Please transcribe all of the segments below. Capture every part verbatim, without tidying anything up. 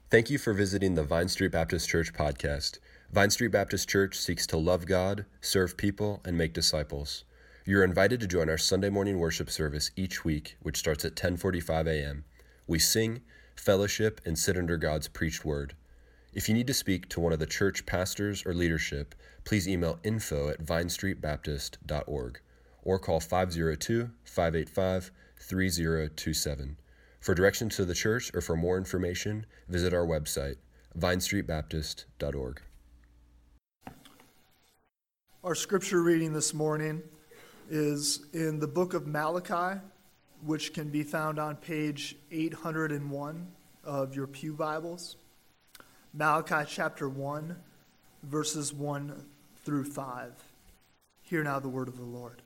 Thank you for visiting the Vine Street Baptist Church podcast. Vine Street Baptist Church seeks to love God, serve people, and make disciples. You're invited to join our Sunday morning worship service each week, which starts at ten forty-five a.m. We sing, fellowship, and sit under God's preached word. If you need to speak to one of the church pastors or leadership, please email info at vine street baptist dot org or call five oh two, five eight five, three oh two seven. For directions to the church or for more information, visit our website, vine street baptist dot org. Our scripture reading this morning is in the book of Malachi, which can be found on page eight hundred one of your pew Bibles. Malachi chapter one, verses one through five. Hear now the word of the Lord.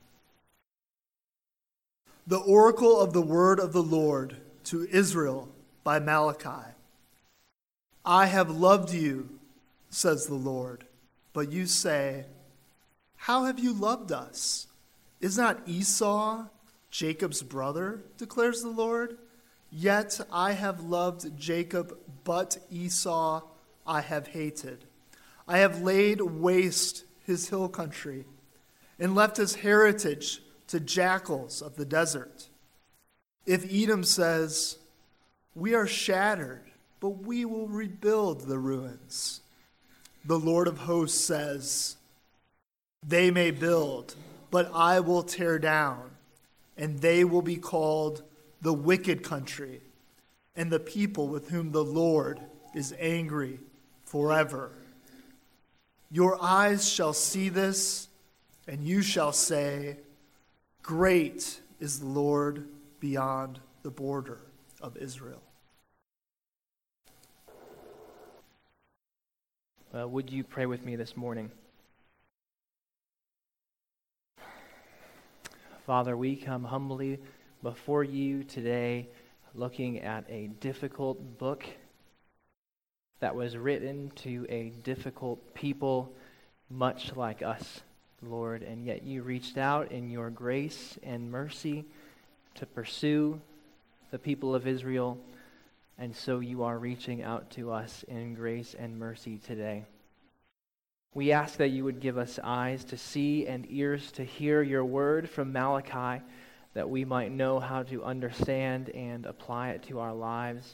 The oracle of the word of the Lord to Israel by Malachi. I have loved you, says the Lord, but you say, how have you loved us? Is not Esau Jacob's brother, declares the Lord? Yet I have loved Jacob, but Esau I have hated. I have laid waste his hill country and left his heritage to jackals of the desert. If Edom says, we are shattered, but we will rebuild the ruins, the Lord of hosts says, they may build, but I will tear down, and they will be called the wicked country, and the people with whom the Lord is angry forever. Your eyes shall see this, and you shall say, great is the Lord beyond the border of Israel. Uh, would you pray with me this morning? Father, we come humbly before you today looking at a difficult book that was written to a difficult people much like us, Lord, and yet you reached out in your grace and mercy to pursue the people of Israel, and so you are reaching out to us in grace and mercy today. We ask that you would give us eyes to see and ears to hear your word from Malachi, that we might know how to understand and apply it to our lives,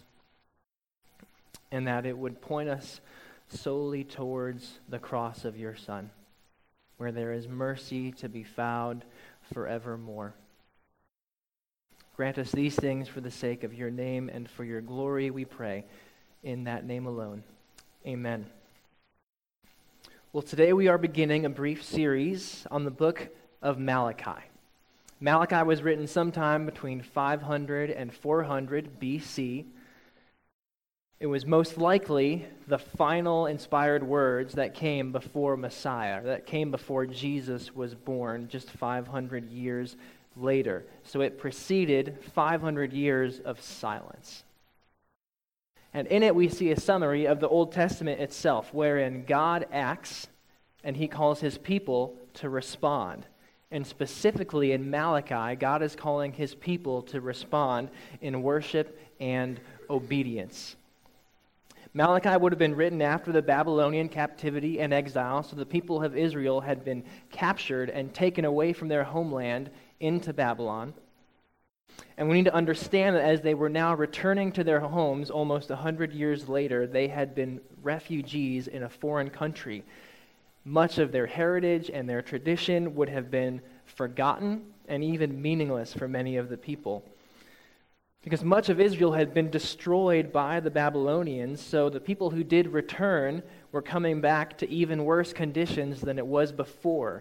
and that it would point us solely towards the cross of your Son, where there is mercy to be found forevermore. Grant us these things for the sake of your name and for your glory, we pray, in that name alone. Amen. Well, today we are beginning a brief series on the book of Malachi. Malachi was written sometime between five hundred and four hundred B C. It was most likely the final inspired words that came before Messiah, that came before Jesus was born just five hundred years later. So it preceded five hundred years of silence. And in it we see a summary of the Old Testament itself, wherein God acts and he calls his people to respond. And specifically in Malachi, God is calling his people to respond in worship and obedience. Malachi would have been written after the Babylonian captivity and exile, so the people of Israel had been captured and taken away from their homeland into Babylon. And we need to understand that as they were now returning to their homes almost one hundred years later, they had been refugees in a foreign country. Much of their heritage and their tradition would have been forgotten and even meaningless for many of the people. Because much of Israel had been destroyed by the Babylonians, so the people who did return were coming back to even worse conditions than it was before.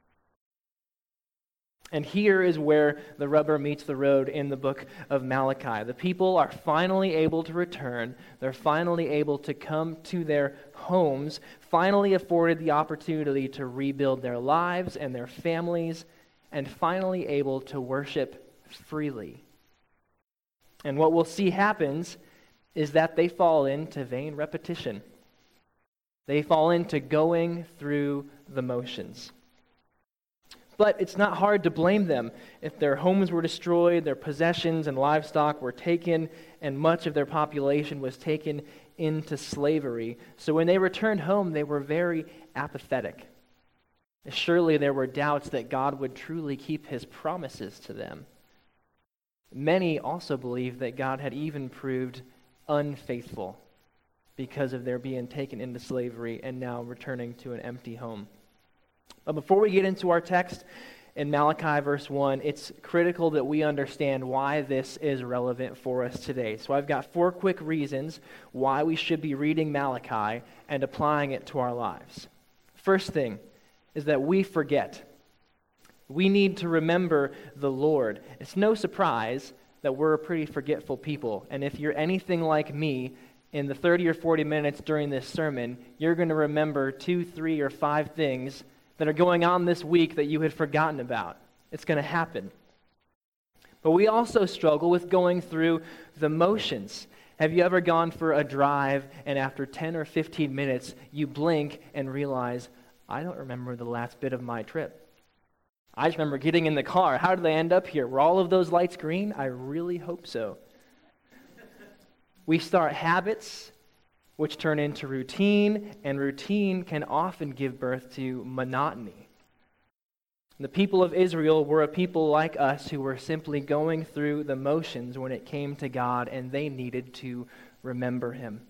And here is where the rubber meets the road in the book of Malachi. The people are finally able to return. They're finally able to come to their homes, finally afforded the opportunity to rebuild their lives and their families, and finally able to worship freely. And what we'll see happens is that they fall into vain repetition. They fall into going through the motions. But it's not hard to blame them if their homes were destroyed, their possessions and livestock were taken, and much of their population was taken into slavery. So when they returned home, they were very apathetic. Surely there were doubts that God would truly keep his promises to them. Many also believed that God had even proved unfaithful because of their being taken into slavery and now returning to an empty home. But before we get into our text in Malachi verse one, it's critical that we understand why this is relevant for us today. So I've got four quick reasons why we should be reading Malachi and applying it to our lives. First thing is that we forget. We need to remember the Lord. It's no surprise that we're a pretty forgetful people. And if you're anything like me, in the thirty or forty minutes during this sermon, you're going to remember two, three, or five things that are going on this week that you had forgotten about. It's going to happen. But we also struggle with going through the motions. Have you ever gone for a drive and after ten or fifteen minutes, you blink and realize, I don't remember the last bit of my trip. I just remember getting in the car. How did I end up here? Were all of those lights green? I really hope so. We start habits, which turn into routine, and routine can often give birth to monotony. The people of Israel were a people like us who were simply going through the motions when it came to God, and they needed to remember him.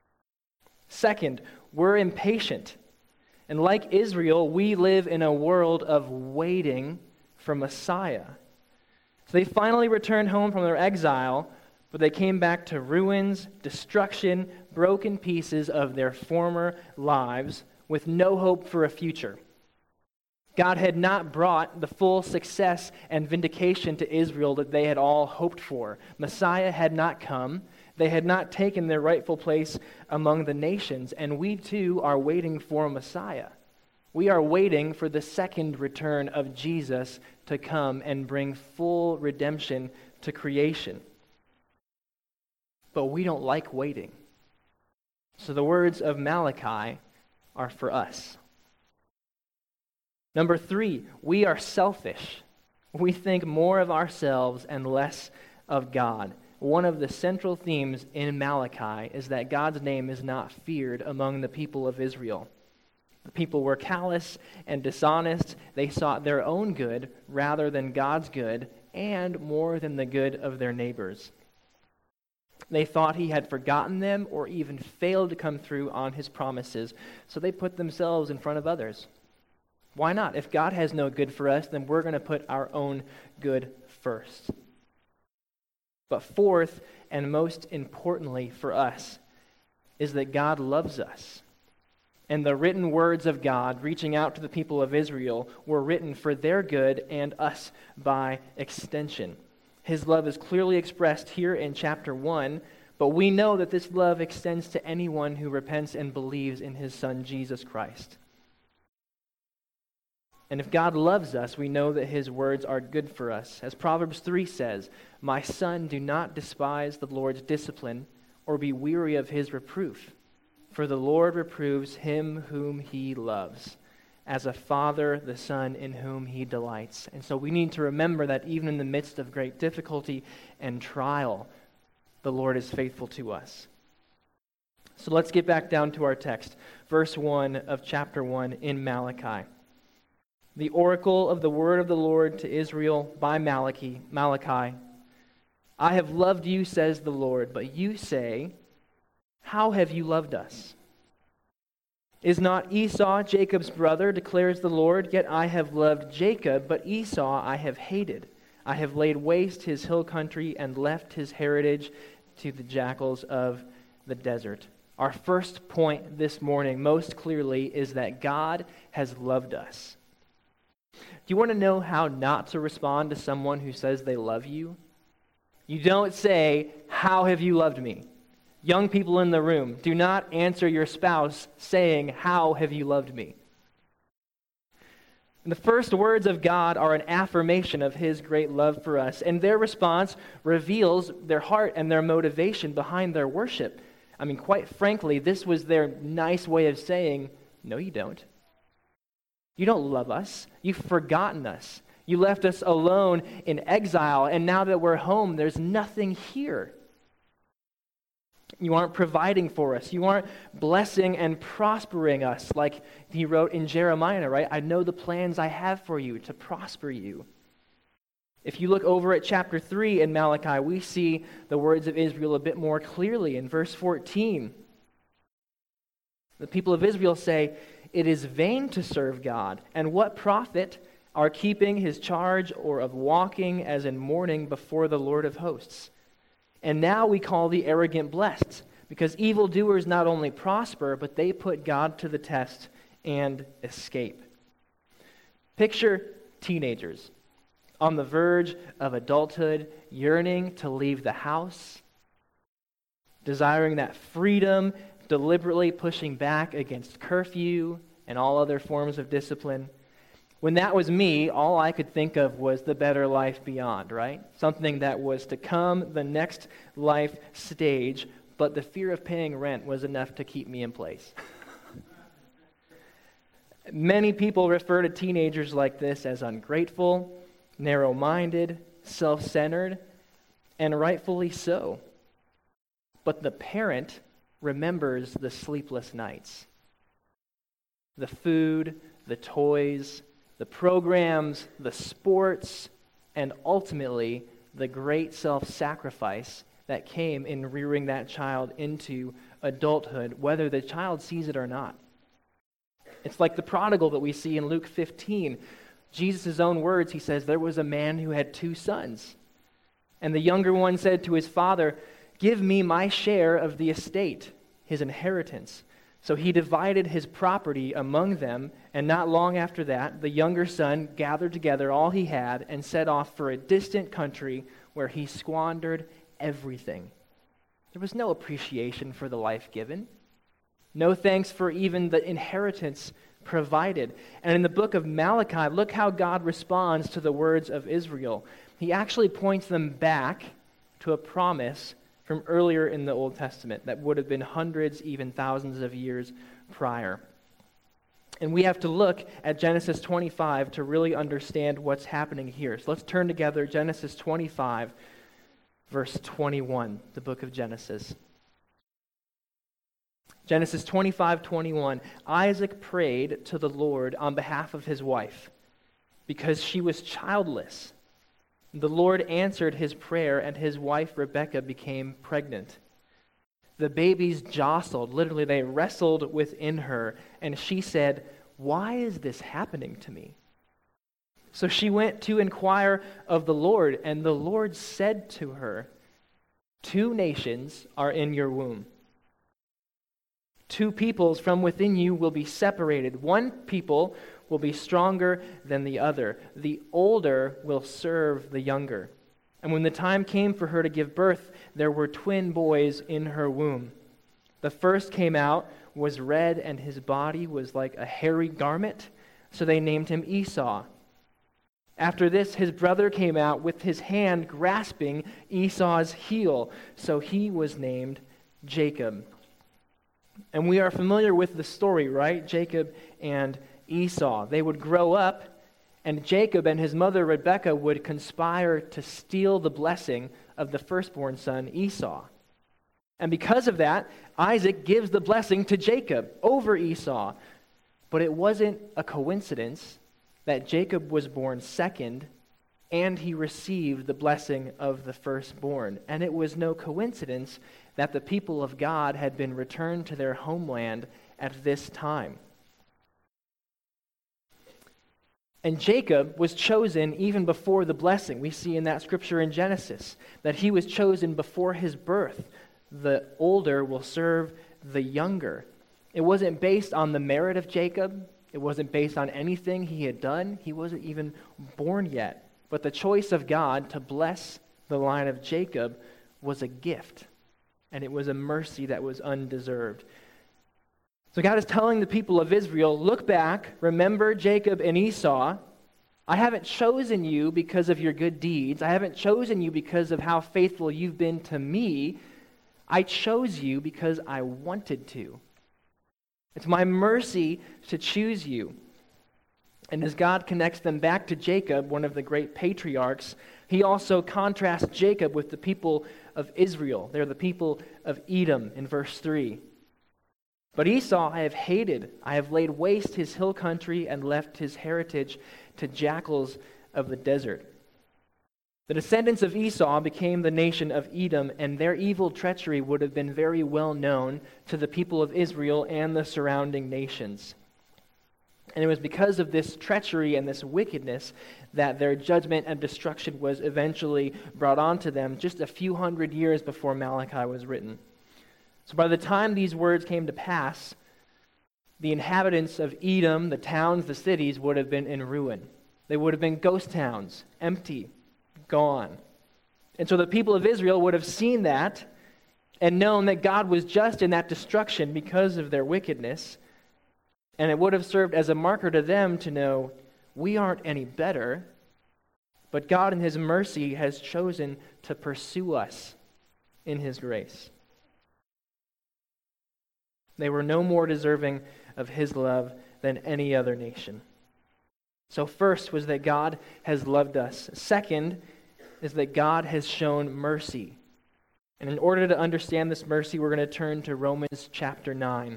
Second, we're impatient. And like Israel, we live in a world of waiting for Messiah. So they finally returned home from their exile, but they came back to ruins, destruction, broken pieces of their former lives with no hope for a future. God had not brought the full success and vindication to Israel that they had all hoped for. Messiah had not come. They had not taken their rightful place among the nations, and we too are waiting for Messiah. We are waiting for the second return of Jesus to come and bring full redemption to creation. But we don't like waiting. So the words of Malachi are for us. Number three, we are selfish. We think more of ourselves and less of God. One of the central themes in Malachi is that God's name is not feared among the people of Israel. The people were callous and dishonest. They sought their own good rather than God's good, and more than the good of their neighbors. They thought he had forgotten them or even failed to come through on his promises, so they put themselves in front of others. Why not? If God has no good for us, then we're going to put our own good first. But fourth, and most importantly for us, is that God loves us. And the written words of God reaching out to the people of Israel were written for their good and us by extension. His love is clearly expressed here in chapter one, but we know that this love extends to anyone who repents and believes in his Son, Jesus Christ. And if God loves us, we know that his words are good for us. As Proverbs three says, "My son, do not despise the Lord's discipline or be weary of his reproof. For the Lord reproves him whom he loves, as a father the son in whom he delights." And so we need to remember that even in the midst of great difficulty and trial, the Lord is faithful to us. So let's get back down to our text. Verse one of chapter one in Malachi. The oracle of the word of the Lord to Israel by Malachi, Malachi. "I have loved you, says the Lord, but you say, how have you loved us? Is not Esau Jacob's brother, declares the Lord? Yet I have loved Jacob, but Esau I have hated. I have laid waste his hill country and left his heritage to the jackals of the desert." Our first point this morning, most clearly, is that God has loved us. Do you want to know how not to respond to someone who says they love you? You don't say, "How have you loved me?" Young people in the room, do not answer your spouse saying, "How have you loved me?" And the first words of God are an affirmation of his great love for us, and their response reveals their heart and their motivation behind their worship. I mean, quite frankly, this was their nice way of saying, "No, you don't." You don't love us. You've forgotten us. You left us alone in exile, and now that we're home, there's nothing here. You aren't providing for us. You aren't blessing and prospering us like he wrote in Jeremiah, right? I know the plans I have for you to prosper you. If you look over at chapter three in Malachi, we see the words of Israel a bit more clearly in verse fourteen. The people of Israel say, "It is vain to serve God, and what profit are keeping his charge or of walking as in mourning before the Lord of hosts? And now we call the arrogant blessed, because evildoers not only prosper, but they put God to the test and escape." Picture teenagers on the verge of adulthood, yearning to leave the house, desiring that freedom, deliberately pushing back against curfew and all other forms of discipline. When that was me, all I could think of was the better life beyond, right? Something that was to come, the next life stage, but the fear of paying rent was enough to keep me in place. Many people refer to teenagers like this as ungrateful, narrow-minded, self-centered, and rightfully so. But the parent remembers the sleepless nights, the food, the toys, the programs, the sports, and ultimately the great self-sacrifice that came in rearing that child into adulthood, whether the child sees it or not. It's like the prodigal that we see in Luke fifteen. Jesus' own words, he says, there was a man who had two sons. And the younger one said to his father, "Give me my share of the estate," his inheritance. So he divided his property among them, and not long after that, the younger son gathered together all he had and set off for a distant country where he squandered everything. There was no appreciation for the life given. No thanks for even the inheritance provided. And in the book of Malachi, look how God responds to the words of Israel. He actually points them back to a promise from earlier in the Old Testament that would have been hundreds, even thousands of years prior. And we have to look at Genesis twenty-five to really understand what's happening here. So let's turn together Genesis twenty-five, verse twenty-one, the book of Genesis. Genesis twenty-five twenty-one, Isaac prayed to the Lord on behalf of his wife because she was childless. The Lord answered his prayer, and his wife Rebekah became pregnant. The babies jostled, literally they wrestled within her, and she said, "Why is this happening to me?" So she went to inquire of the Lord, and the Lord said to her, "Two nations are in your womb. Two peoples from within you will be separated. One people will be stronger than the other. The older will serve the younger." And when the time came for her to give birth, there were twin boys in her womb. The first came out, was red, and his body was like a hairy garment, so they named him Esau. After this, his brother came out with his hand grasping Esau's heel, so he was named Jacob. And we are familiar with the story, right? Jacob and Esau. They would grow up, and Jacob and his mother Rebekah would conspire to steal the blessing of the firstborn son Esau. And because of that, Isaac gives the blessing to Jacob over Esau. But it wasn't a coincidence that Jacob was born second and he received the blessing of the firstborn. And it was no coincidence that the people of God had been returned to their homeland at this time. And Jacob was chosen even before the blessing. We see in that scripture in Genesis that he was chosen before his birth. The older will serve the younger. It wasn't based on the merit of Jacob. It wasn't based on anything he had done. He wasn't even born yet. But the choice of God to bless the line of Jacob was a gift. And it was a mercy that was undeserved. So God is telling the people of Israel, look back, remember Jacob and Esau. I haven't chosen you because of your good deeds. I haven't chosen you because of how faithful you've been to me. I chose you because I wanted to. It's my mercy to choose you. And as God connects them back to Jacob, one of the great patriarchs, he also contrasts Jacob with the people of Israel. They're the people of Edom in verse three. But Esau I have hated. I have laid waste his hill country and left his heritage to jackals of the desert. The descendants of Esau became the nation of Edom, and their evil treachery would have been very well known to the people of Israel and the surrounding nations. And it was because of this treachery and this wickedness that their judgment and destruction was eventually brought onto them just a few hundred years before Malachi was written. So by the time these words came to pass, the inhabitants of Edom, the towns, the cities, would have been in ruin. They would have been ghost towns, empty, gone. And so the people of Israel would have seen that and known that God was just in that destruction because of their wickedness. And it would have served as a marker to them to know, we aren't any better, but God in His mercy has chosen to pursue us in His grace. They were no more deserving of His love than any other nation. So first was that God has loved us. Second is that God has shown mercy. And in order to understand this mercy, we're going to turn to Romans chapter nine.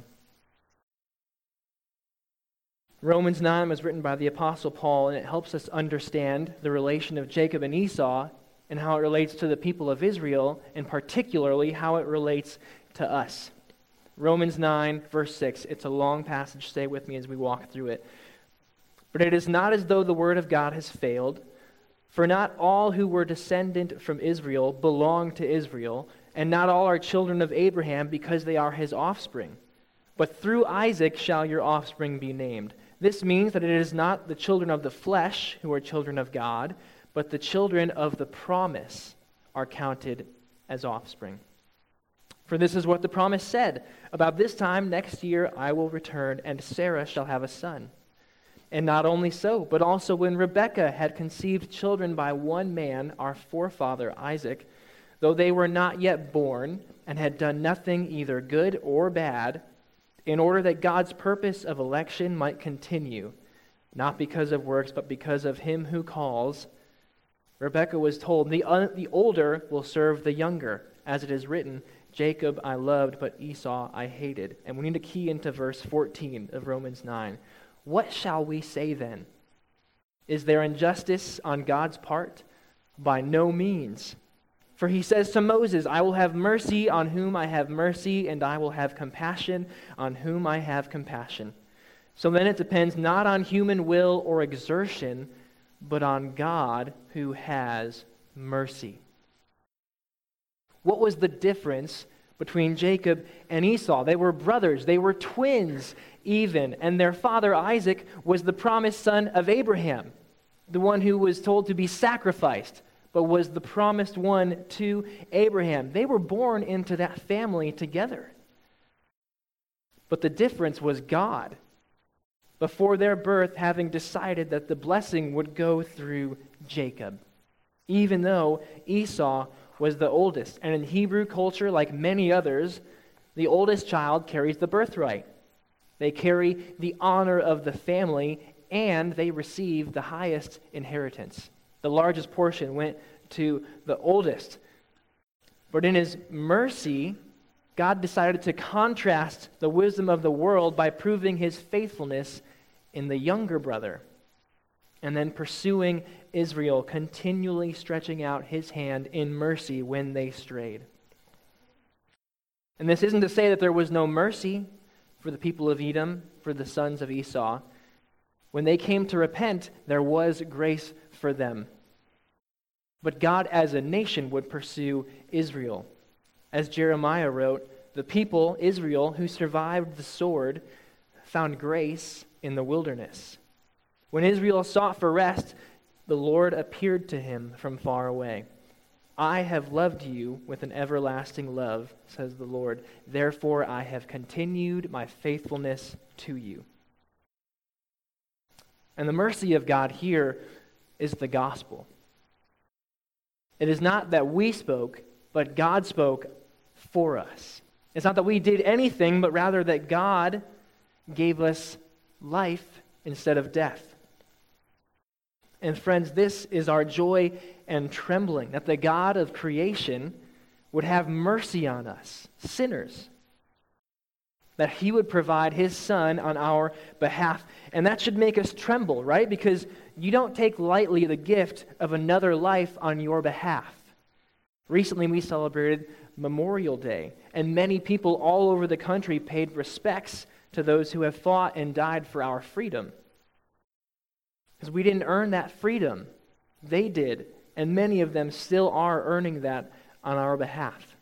Romans nine was written by the Apostle Paul, and it helps us understand the relation of Jacob and Esau and how it relates to the people of Israel, and particularly how it relates to us. Romans nine, verse six. It's a long passage. Stay with me as we walk through it. But it is not as though the word of God has failed, for not all who were descendant from Israel belong to Israel, and not all are children of Abraham because they are his offspring. But through Isaac shall your offspring be named. This means that it is not the children of the flesh who are children of God, but the children of the promise are counted as offspring. For this is what the promise said, about this time next year I will return, and Sarah shall have a son. And not only so, but also when Rebekah had conceived children by one man, our forefather Isaac, though they were not yet born, and had done nothing either good or bad, in order that God's purpose of election might continue, not because of works, but because of him who calls, Rebekah was told, the, uh, the older will serve the younger, as it is written, Jacob I loved, but Esau I hated. And we need to key into verse fourteen of Romans nine. What shall we say then? Is there injustice on God's part? By no means. For he says to Moses, I will have mercy on whom I have mercy, and I will have compassion on whom I have compassion. So then it depends not on human will or exertion, but on God who has mercy. What was the difference between Jacob and Esau? They were brothers. They were twins even. And their father Isaac was the promised son of Abraham, the one who was told to be sacrificed, but was the promised one to Abraham. They were born into that family together. But the difference was God, before their birth, having decided that the blessing would go through Jacob, even though Esau was the oldest. And in Hebrew culture, like many others, the oldest child carries the birthright. They carry the honor of the family, and they receive the highest inheritance. The largest portion went to the oldest. But in his mercy, God decided to contrast the wisdom of the world by proving his faithfulness in the younger brother, and then pursuing Israel, continually stretching out his hand in mercy when they strayed. And this isn't to say that there was no mercy for the people of Edom, for the sons of Esau. When they came to repent, there was grace for them. But God as a nation would pursue Israel. As Jeremiah wrote, the people, Israel, who survived the sword, found grace in the wilderness. When Israel sought for rest, the Lord appeared to him from far away. I have loved you with an everlasting love, says the Lord. Therefore I have continued my faithfulness to you. And the mercy of God here is the gospel. It is not that we spoke, but God spoke for us. It's not that we did anything, but rather that God gave us life instead of death. And friends, this is our joy and trembling, that the God of creation would have mercy on us, sinners, that he would provide his Son on our behalf. And that should make us tremble, right? Because you don't take lightly the gift of another life on your behalf. Recently, we celebrated Memorial Day, and many people all over the country paid respects to those who have fought and died for our freedom. Because we didn't earn that freedom. They did, and many of them still are earning that on our behalf.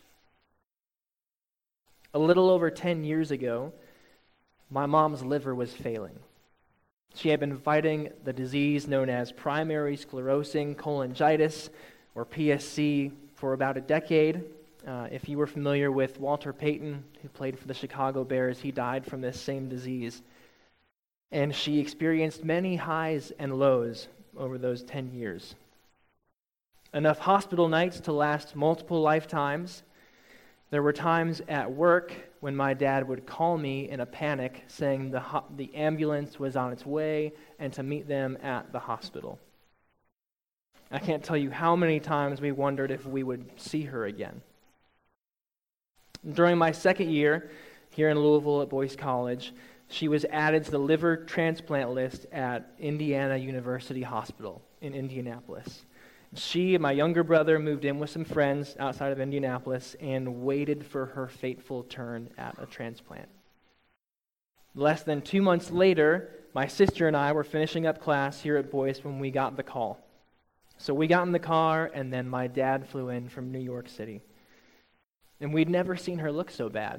A little over ten years ago, my mom's liver was failing. She had been fighting the disease known as primary sclerosing cholangitis, or P S C, for about a decade. Uh, if you were familiar with Walter Payton, who played for the Chicago Bears, he died from this same disease. And she experienced many highs and lows over those ten years. Enough hospital nights to last multiple lifetimes. There were times at work when my dad would call me in a panic saying the, ho- the ambulance was on its way and to meet them at the hospital. I can't tell you how many times we wondered if we would see her again. During my second year here in Louisville at Boyce College, she was added to the liver transplant list at Indiana University Hospital in Indianapolis. She and my younger brother moved in with some friends outside of Indianapolis and waited for her fateful turn at a transplant. Less than two months later, my sister and I were finishing up class here at Boyce when we got the call. So we got in the car, and then my dad flew in from New York City. And we'd never seen her look so bad.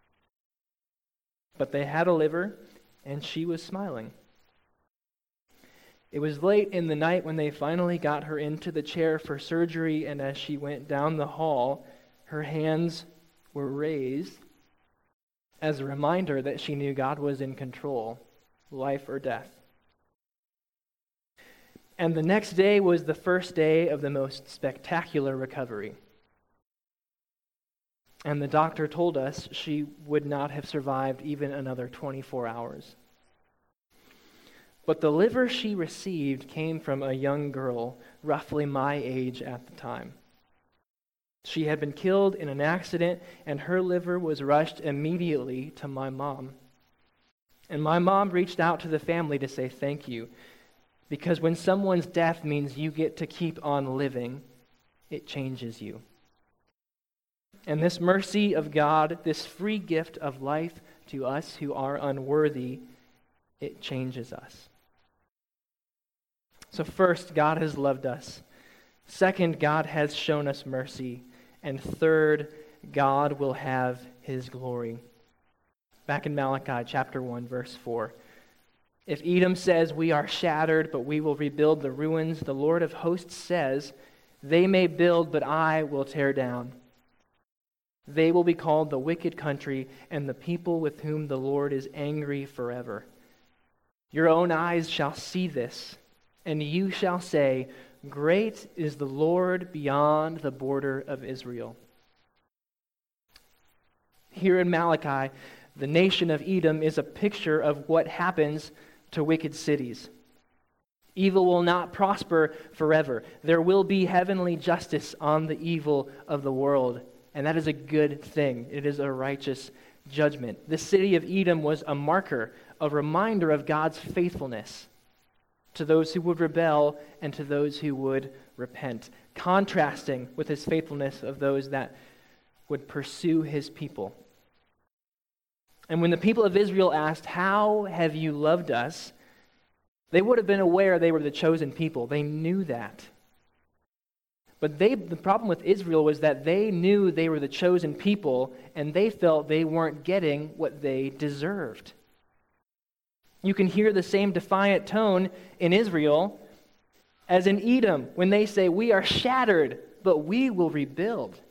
But they had a liver, and she was smiling. It was late in the night when they finally got her into the chair for surgery, and as she went down the hall, her hands were raised as a reminder that she knew God was in control, life or death. And the next day was the first day of the most spectacular recovery. And the doctor told us she would not have survived even another twenty-four hours. But the liver she received came from a young girl, roughly my age at the time. She had been killed in an accident, and her liver was rushed immediately to my mom. And my mom reached out to the family to say thank you, because when someone's death means you get to keep on living, it changes you. And this mercy of God, this free gift of life to us who are unworthy, it changes us. So first, God has loved us. Second, God has shown us mercy. And third, God will have his glory. Back in Malachi chapter one, verse four. If Edom says, we are shattered, but we will rebuild the ruins, the Lord of hosts says, they may build, but I will tear down. They will be called the wicked country and the people with whom the Lord is angry forever. Your own eyes shall see this, and you shall say, great is the Lord beyond the border of Israel. Here in Malachi, the nation of Edom is a picture of what happens to wicked cities. Evil will not prosper forever. There will be heavenly justice on the evil of the world. And that is a good thing. It is a righteous judgment. The city of Edom was a marker, a reminder of God's faithfulness to those who would rebel and to those who would repent, contrasting with his faithfulness of those that would pursue his people. And when the people of Israel asked, how have you loved us? They would have been aware they were the chosen people. They knew that. But they, the problem with Israel was that they knew they were the chosen people, and they felt they weren't getting what they deserved. You can hear the same defiant tone in Israel as in Edom when they say, we are shattered, but we will rebuild.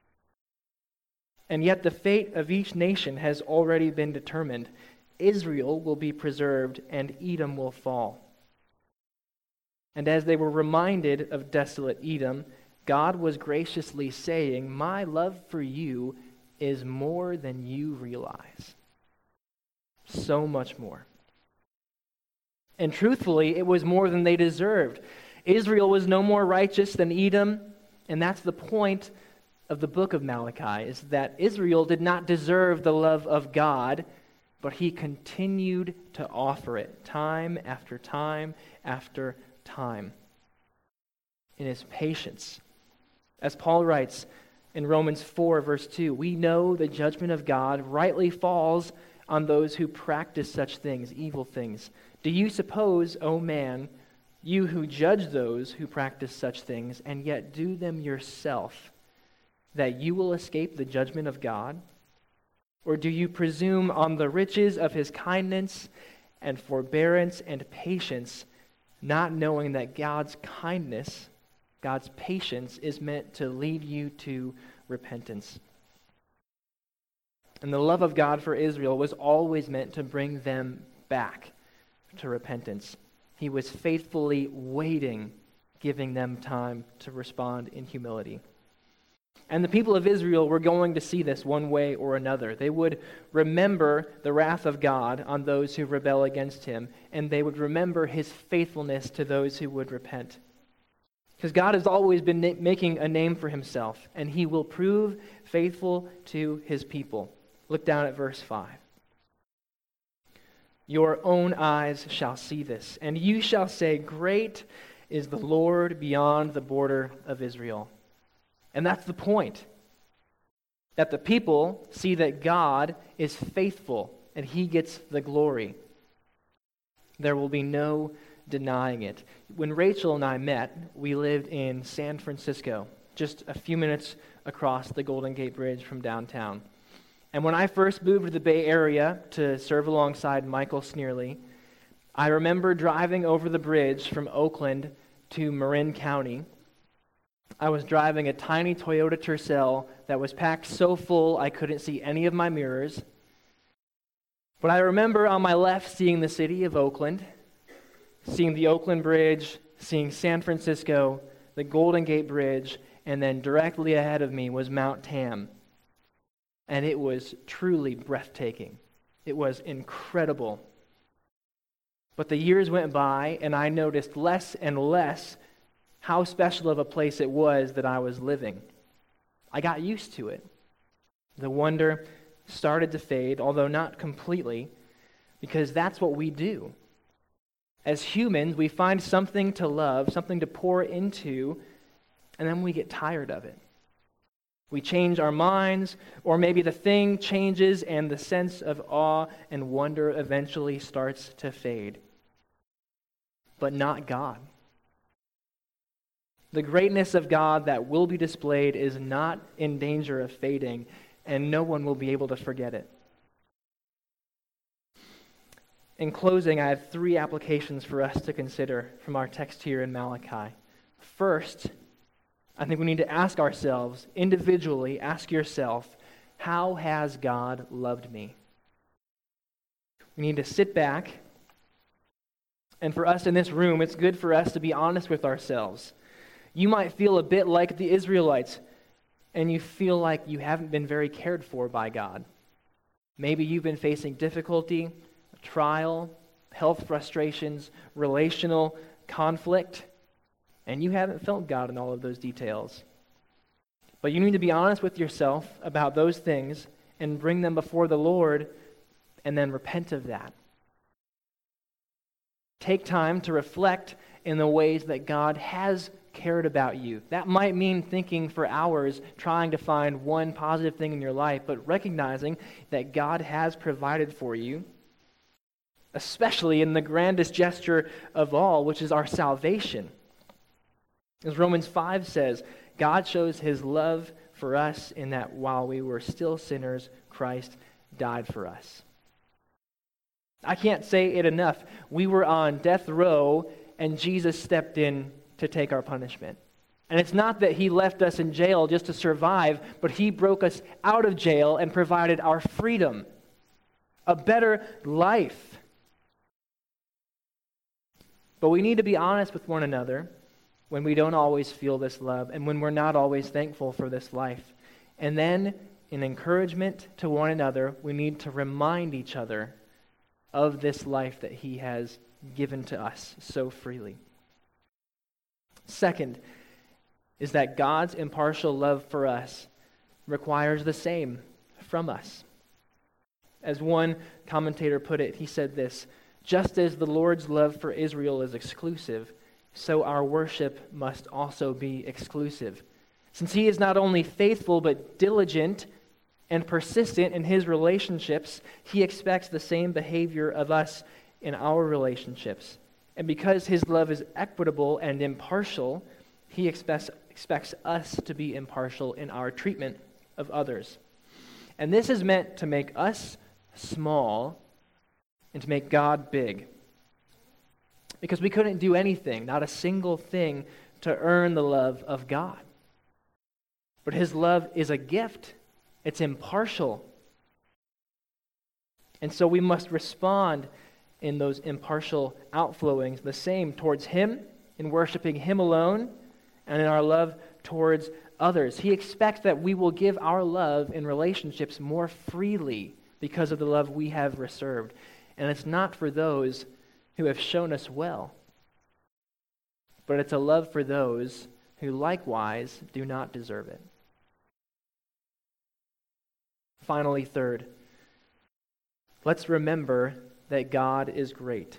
And yet the fate of each nation has already been determined. Israel will be preserved, and Edom will fall. And as they were reminded of desolate Edom, God was graciously saying, my love for you is more than you realize. So much more. And truthfully, it was more than they deserved. Israel was no more righteous than Edom, and that's the point of the book of Malachi, is that Israel did not deserve the love of God, but he continued to offer it time after time after time in his patience. As Paul writes in Romans four, verse two, we know the judgment of God rightly falls on those who practice such things, evil things. Do you suppose, O man, you who judge those who practice such things and yet do them yourself, that you will escape the judgment of God? Or do you presume on the riches of his kindness and forbearance and patience, not knowing that God's kindness, God's patience is meant to lead you to repentance? And the love of God for Israel was always meant to bring them back to repentance. He was faithfully waiting, giving them time to respond in humility. And the people of Israel were going to see this one way or another. They would remember the wrath of God on those who rebel against him, and they would remember his faithfulness to those who would repent. Because God has always been na- making a name for himself, and he will prove faithful to his people. Look down at verse five. Your own eyes shall see this, and you shall say, great is the Lord beyond the border of Israel. And that's the point. That the people see that God is faithful, and he gets the glory. There will be no denying it. When Rachel and I met, we lived in San Francisco, just a few minutes across the Golden Gate Bridge from downtown. And when I first moved to the Bay Area to serve alongside Michael Sneerly, I remember driving over the bridge from Oakland to Marin County. I was driving a tiny Toyota Tercel that was packed so full I couldn't see any of my mirrors. But I remember on my left seeing the city of Oakland, seeing the Oakland Bridge, seeing San Francisco, the Golden Gate Bridge, and then directly ahead of me was Mount Tam. And it was truly breathtaking. It was incredible. But the years went by, and I noticed less and less how special of a place it was that I was living. I got used to it. The wonder started to fade, although not completely, because that's what we do. As humans, we find something to love, something to pour into, and then we get tired of it. We change our minds, or maybe the thing changes and the sense of awe and wonder eventually starts to fade. But not God. The greatness of God that will be displayed is not in danger of fading, and no one will be able to forget it. In closing, I have three applications for us to consider from our text here in Malachi. First, I think we need to ask ourselves, individually, ask yourself, how has God loved me? We need to sit back, and for us in this room, it's good for us to be honest with ourselves. You might feel a bit like the Israelites, and you feel like you haven't been very cared for by God. Maybe you've been facing difficulty, trial, health frustrations, relational conflict, and you haven't felt God in all of those details. But you need to be honest with yourself about those things and bring them before the Lord and then repent of that. Take time to reflect in the ways that God has cared about you. That might mean thinking for hours, trying to find one positive thing in your life, but recognizing that God has provided for you, especially in the grandest gesture of all, which is our salvation. As Romans five says, God shows his love for us in that while we were still sinners, Christ died for us. I can't say it enough. We were on death row, and Jesus stepped in to take our punishment. And it's not that he left us in jail just to survive, but he broke us out of jail and provided our freedom, a better life. But we need to be honest with one another when we don't always feel this love and when we're not always thankful for this life. And then, in encouragement to one another, we need to remind each other of this life that he has given to us so freely. Second is that God's impartial love for us requires the same from us. As one commentator put it, he said this: just as the Lord's love for Israel is exclusive, so our worship must also be exclusive. Since he is not only faithful but diligent and persistent in his relationships, he expects the same behavior of us in our relationships. And because his love is equitable and impartial, he expects, expects us to be impartial in our treatment of others. And this is meant to make us small and to make God big. Because we couldn't do anything, not a single thing, to earn the love of God. But his love is a gift. It's impartial. And so we must respond in those impartial outflowings the same towards him, in worshiping him alone, and in our love towards others. He expects that we will give our love in relationships more freely because of the love we have reserved. And it's not for those who have shown us well, but it's a love for those who likewise do not deserve it. Finally, third, let's remember that God is great.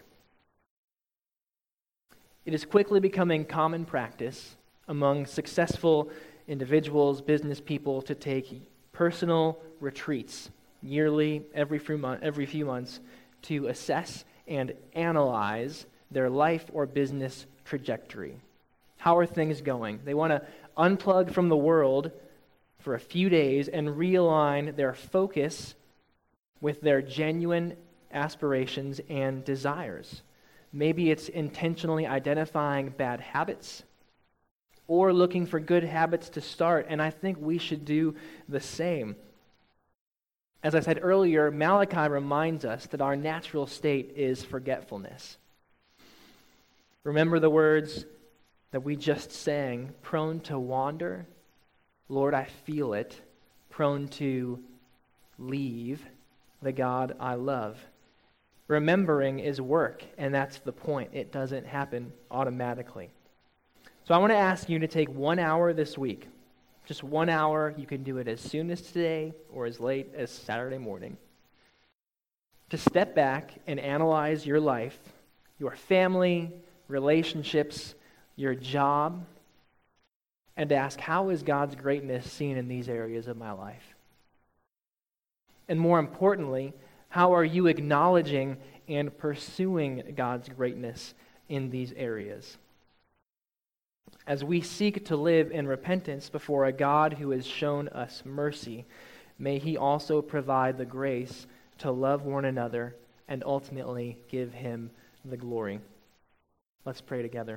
It is quickly becoming common practice among successful individuals, business people, to take personal retreats yearly, every few, mo- every few months, to assess and analyze their life or business trajectory. How are things going? They want to unplug from the world for a few days and realign their focus with their genuine aspirations and desires. Maybe it's intentionally identifying bad habits or looking for good habits to start, and I think we should do the same. As I said earlier, Malachi reminds us that our natural state is forgetfulness. Remember the words that we just sang, prone to wander. Lord, I feel it, prone to leave the God I love. Remembering is work, and that's the point. It doesn't happen automatically. So I want to ask you to take one hour this week, just one hour. You can do it as soon as today or as late as Saturday morning, to step back and analyze your life, your family, relationships, your job, and to ask, how is God's greatness seen in these areas of my life? And more importantly, how are you acknowledging and pursuing God's greatness in these areas? As we seek to live in repentance before a God who has shown us mercy, may he also provide the grace to love one another and ultimately give him the glory. Let's pray together.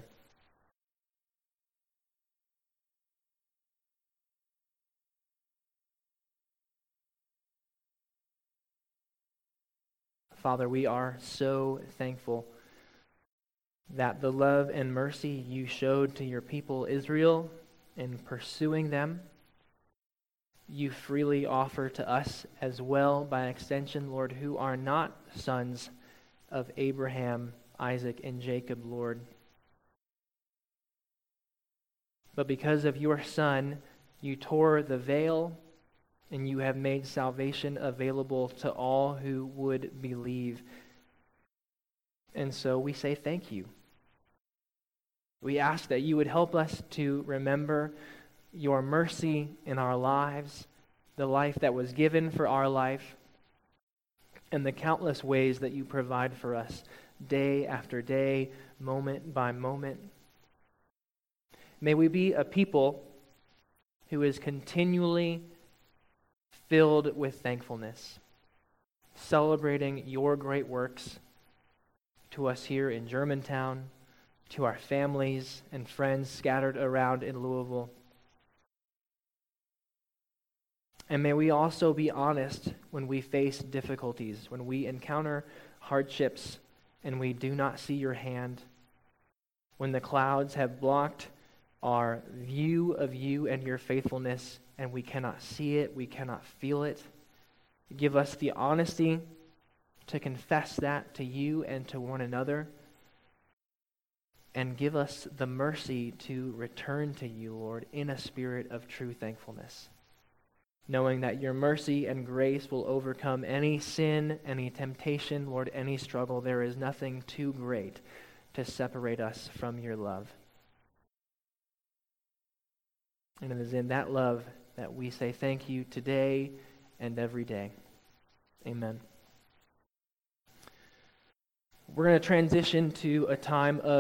Father, we are so thankful that the love and mercy you showed to your people Israel in pursuing them, you freely offer to us as well by extension, Lord, who are not sons of Abraham, Isaac, and Jacob, Lord. But because of your Son, you tore the veil and you have made salvation available to all who would believe. And so we say thank you. We ask that you would help us to remember your mercy in our lives, the life that was given for our life, and the countless ways that you provide for us day after day, moment by moment. May we be a people who is continually filled with thankfulness, celebrating your great works to us here in Germantown, to our families and friends scattered around in Louisville. And may we also be honest when we face difficulties, when we encounter hardships and we do not see your hand, when the clouds have blocked our view of you and your faithfulness, and we cannot see it, we cannot feel it. Give us the honesty to confess that to you and to one another, and give us the mercy to return to you, Lord, in a spirit of true thankfulness, knowing that your mercy and grace will overcome any sin, any temptation, Lord, any struggle. There is nothing too great to separate us from your love. And it is in that love that we say thank you today and every day. Amen. We're going to transition to a time of